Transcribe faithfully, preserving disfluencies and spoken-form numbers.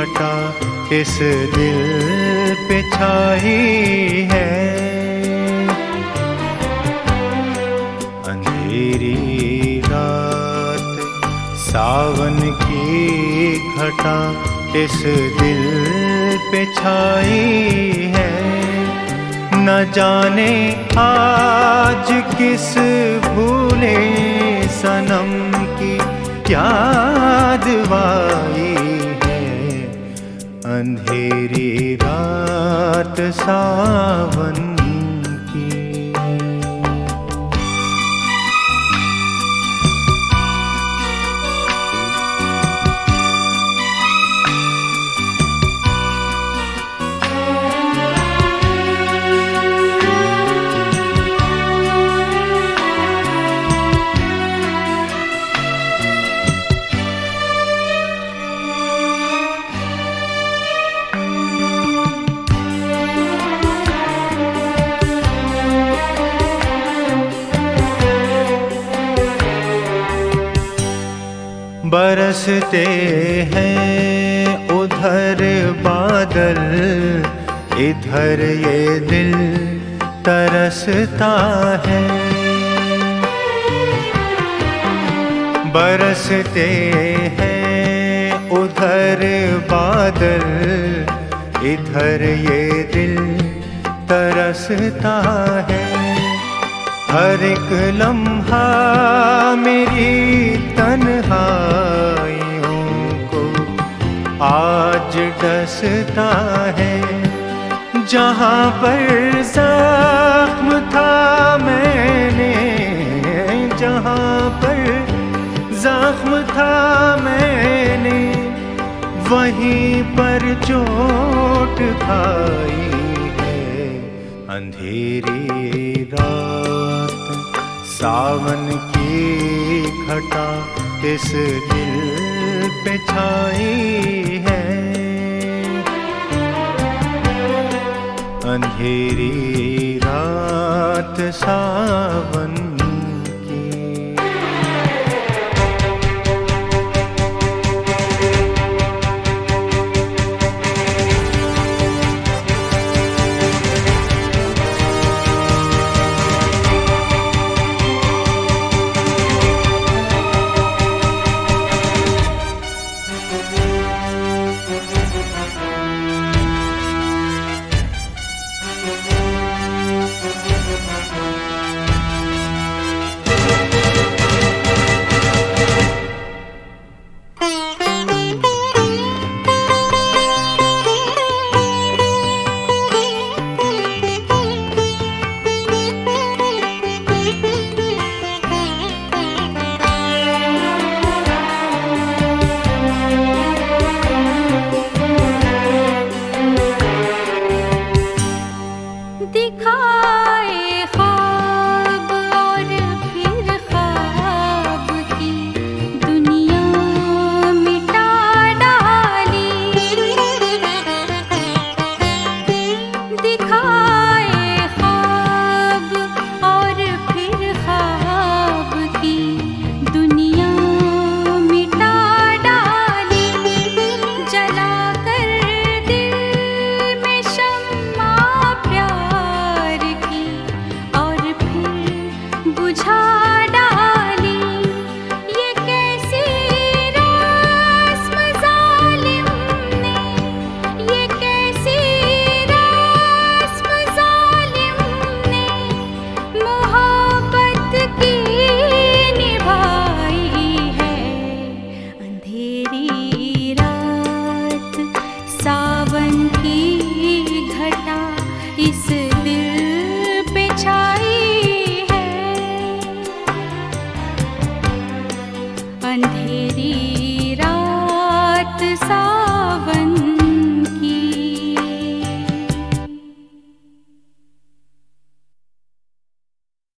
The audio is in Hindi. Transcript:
घटा इस दिल पे छाई है। अंधेरी रात सावन की घटा इस दिल पे छाई है। न जाने आज किस भूले सनम की याद आई है। अंधेरी रात सावन बरसते हैं उधर बादल, इधर ये दिल तरसता है। बरसते हैं उधर बादल, इधर ये दिल तरसता है। हर एक लम्हा मेरी तन्हाइयों को आज डसता है। जहाँ पर जख्म था मैंने, जहाँ पर जख्म था मैंने, वहीं पर चोट खाई है। अंधेरी रात सावन की घटा इस दिल पे छाई है। अंधेरी रात सावन अंधेरी रात सा